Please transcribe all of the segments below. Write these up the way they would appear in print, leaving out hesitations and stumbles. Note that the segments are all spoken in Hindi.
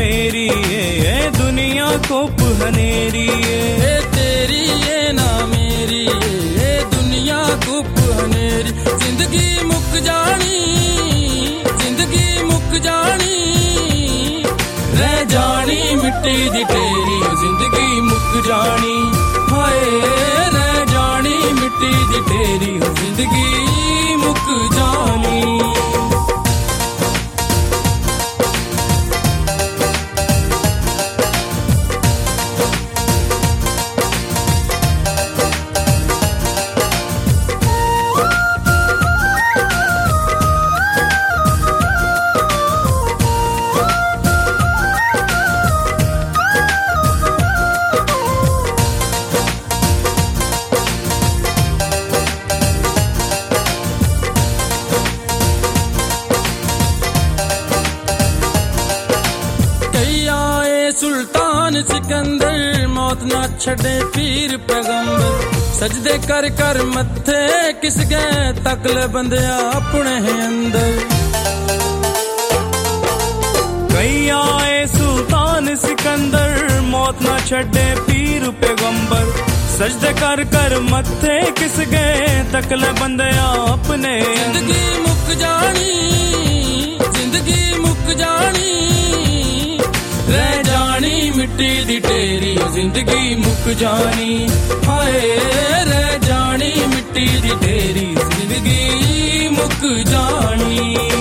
तेरी ये दुनिया कोप हनेरी ये तेरी ये ना मेरी ये दुनिया कोप हनेरी। जिंदगी मुक जानी, जिंदगी मुक जानी, रह जानी मिट्टी दी तेरी जिंदगी मुक जानी। हाय रह जानी मिट्टी दी तेरी जिंदगी मुक जानी। सुल्तान सिकंदर मौत ना छड़े पीर पैगंबर। सजदे कर कर मत्थे किस गए तकले बंदिया अपने अंदर। कई आए सुल्तान सिकंदर मौत ना छड़े पीर पैगंबर। सजदे कर कर मत्थे किस गए तकले बंदिया अपने। जिंदगी मुक जानी, जिंदगी मुक जानी, रह जानी मिट्टी दी तेरी जिंदगी मुक जानी। हाय रह जानी मिट्टी दी तेरी जिंदगी मुक जानी।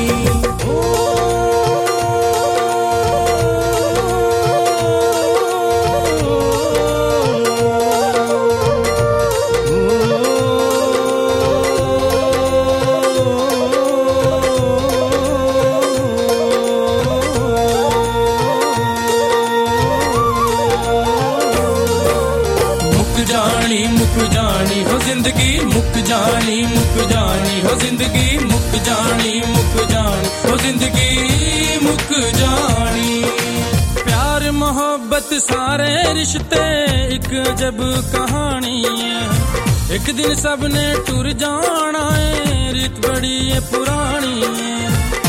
मुक जानी हो जिंदगी मुक जानी, मुक जानी हो जिंदगी मुक जानी, मुक जानी हो जिंदगी मुक जानी। प्यार मोहब्बत सारे रिश्ते एक अजब कहानी है। एक दिन सबने टुर जाना है, रीत बड़ी है पुरानी है।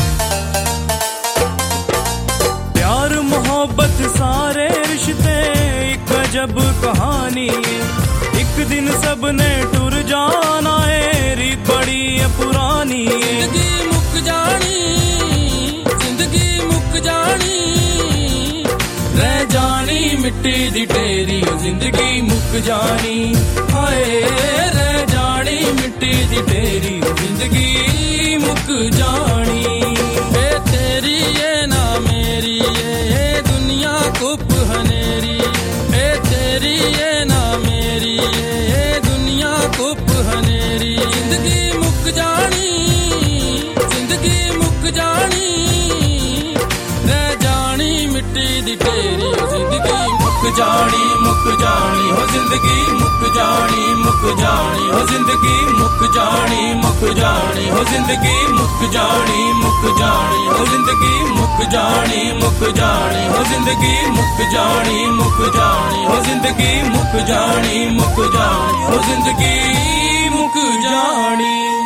प्यार मोहब्बत सारे रिश्ते एक अजब कहानी है। एक दिन सबने टुर जाना है, रीत बड़ी है पुरानी। जिंदगी मुक जानी, जिंदगी मुक जानी, रह जानी मिट्टी दी तेरी जिंदगी मुक जानी। हाय रह जानी मिट्टी दी तेरी जिंदगी मुक जानी। ये तेरी ये ना मेरी ये दुनिया कुप हनेरी। ये तेरी ये ना मेरी ये दुनिया कुप हनेरी। जिंदगी मुक जानी, जिंदगी मुक जानी, रह जानी मिट्टी दी तेरी जिंदगी मुक जानी। मुक जानी हो जिंदगी मुक जानी, मुक जानी हो जिंदगी मुक जानी, मुक जानी हो जिंदगी मुक जानी, मुक जानी हो जिंदगी मुक जानी, मुक जानी हो जिंदगी मुक जानी, मुक जानी हो जिंदगी मुक जानी, मुक जानी हो जिंदगी मुक जानी।